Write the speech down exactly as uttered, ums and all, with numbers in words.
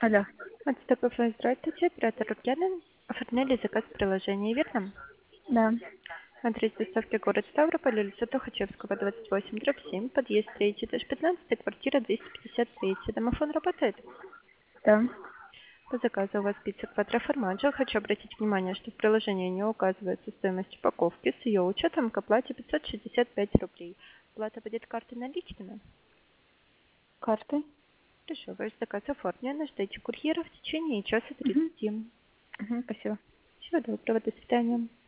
Алло. Отступив, здравствуйте, оператор Лукьянин. Оформляли заказ в приложении, верно? Да. Адрес доставки город Ставрополь, улица Тухачевского, двадцать восемь, дробь семь, подъезд третий, этаж пятнадцать, квартира двести пятьдесят три. Домофон работает? Да. По заказу у вас пицца квадроформаджо. Хочу обратить внимание, что в приложении не указывается стоимость упаковки. С ее учетом к оплате пятьсот шестьдесят пять рублей. Оплата будет картой наличными? Карты. Хорошо, ваш заказ оформлен. Ждите курьера в течение часа Угу. тридцати. Угу. Спасибо. Всего доброго, до свидания.